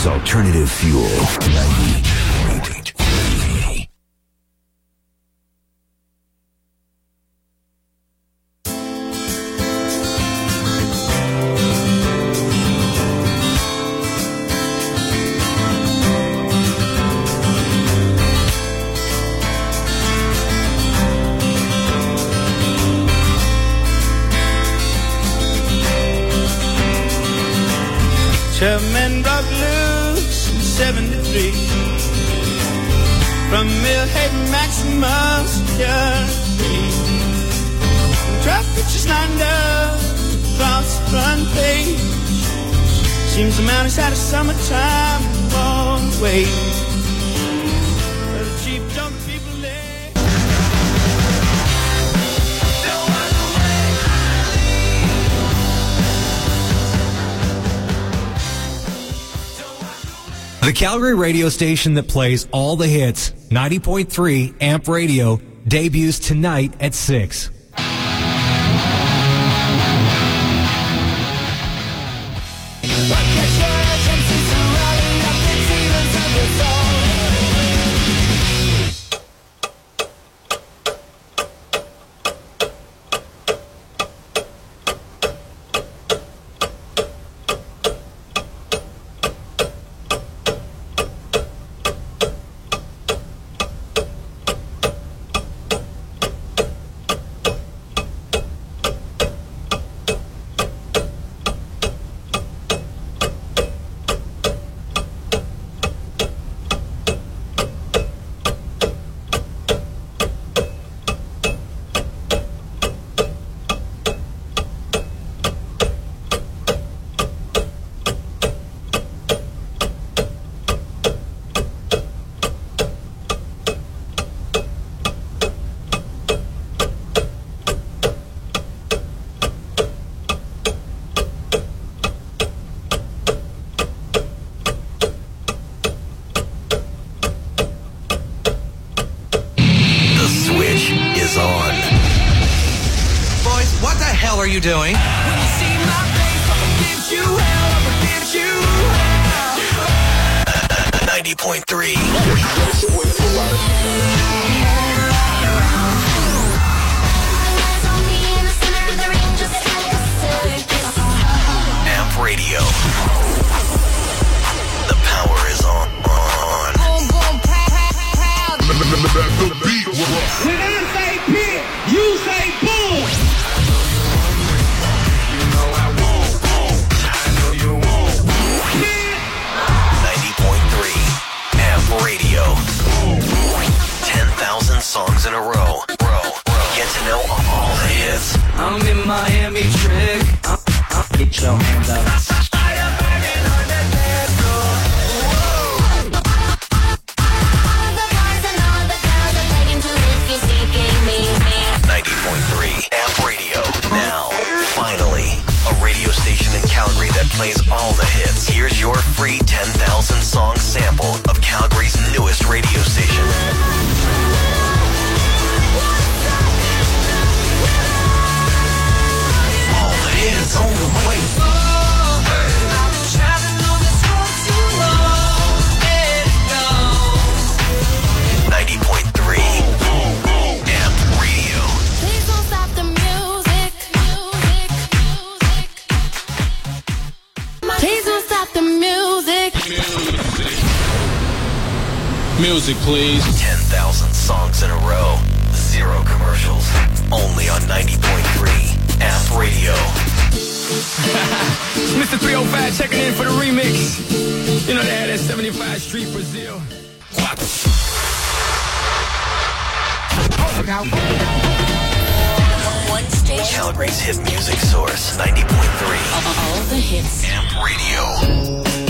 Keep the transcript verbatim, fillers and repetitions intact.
is Alternative Fuel ninety. Twelve men broke loose in seventy-three from Millhaven Maximum Security. Traffic just lined up across the front page. Seems the mountains had a summertime long way. But the Jeep jumped the people there. The Calgary radio station that plays all the hits, ninety point three Amp Radio, debuts tonight at six. You doing? When you see my face, I'ma give you hell, I'ma give you hell. ninety point three. Amp Radio. The power is on. on. Boom, boom, pow, pow, pow. The beat. When I say pit, you say boom. Radio. ten thousand songs in a row. Row. Get to know all the hits. I'm in Miami trick. I'm, I'm, get your hands up. I am banging on the dance floor. All the boys and all the girls are begging to if you're seeking me. ninety point three Amp Radio. Now, finally, a radio station in Calgary that plays all the hits. Here's your free ten thousand song sample of Calgary's newest radio station. All the hits on the way. I've been traveling on this road too long. Let it go. ninety point three Amp Radio. Please don't stop the music. Music. Music. Please don't stop the music. Music, please. ten thousand songs in a row. Zero commercials. Only on ninety point three Amp Radio. Mister three oh five checking in for the remix. You know they had that seventy-five Street Brazil. One station. Calgary's hit music source, ninety point three All the hits. Amp Radio.